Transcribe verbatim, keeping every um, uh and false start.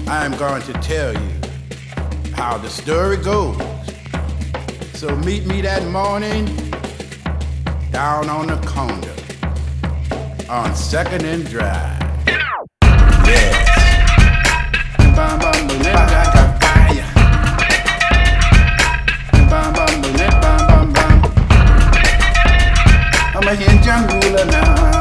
I'm going to tell you how the story goes. So meet me that morning down on the corner on Second and Drive. Yes. Bam, bam, boom, I got fire. Bam, bam, boom, bam, bam, bam. I'm a Hinjan ruler now.